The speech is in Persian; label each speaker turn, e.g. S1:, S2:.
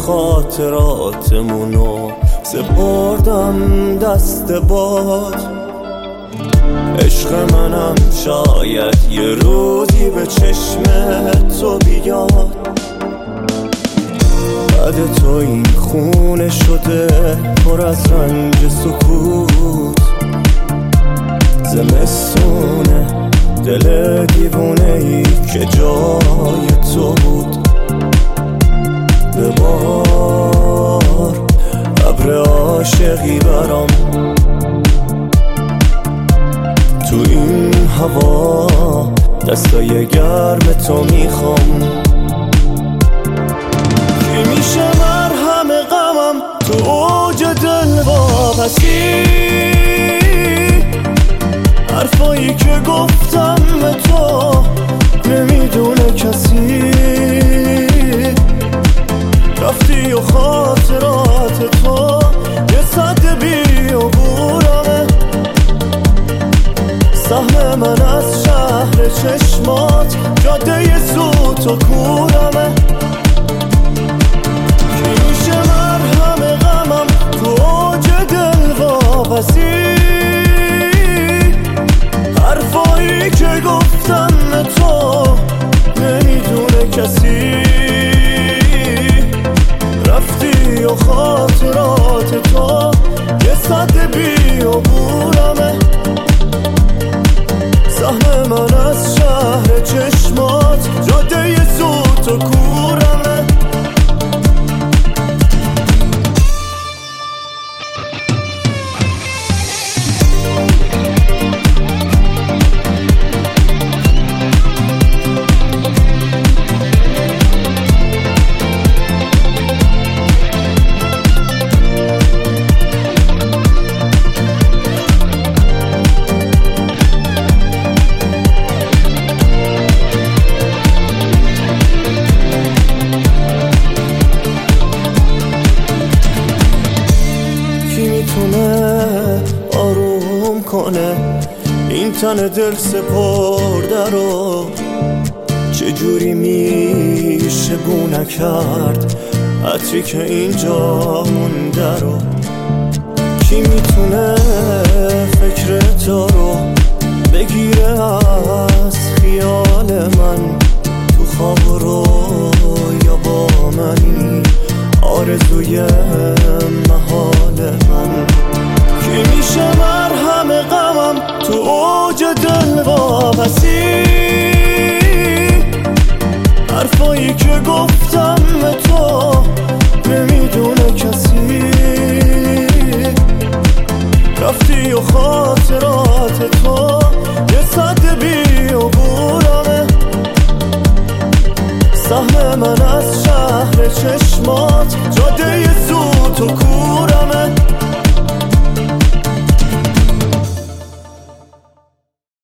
S1: خاطراتمونو سپردم دست باد. عشق منم شاید یه روزی به چشم تو بیاد. بعد تو این خونه شده پر از رنج سکوت، زمستونه دل دیوونه ای که جای تو بود. ببار ابر عاشقی برام تو این هوا، دستای گرم تو میخوام. کی میشه مرهم غمم تو اوج دل واپسی؟ حرفایی که گفتم به تو نمیدونه کسی. رفتی و خاطرات تو یه سد بیابونمه. سهم من از شهر چشمات جاده سوت و کورمه. کی میشه مرهم غمم تو اوج دل واپسی؟ حرفایی که گفتم به تو نمیدونه کسی. رفتی و خاطرات تو یه سد بیابونمه. سهم من از شهر چشمات جاده سوت و کورمه. آروم کنه این تن دل سپرده رو؟ چجوری میشه بو نکرد عطری که اینجا مونده رو؟ کی میتونه فکر تو رو بگیره از خیال من؟ تو خواب رو یا با منی آرزوی محال من. کی میشه مرهم غمم تو اوج دل واپسی؟ حرفایی که گفتم به تو نمیدونه کسی. رفتی و خاطرات تو یه سد بیابونمه. سهم من از شهر چشمات جاده سوت و کور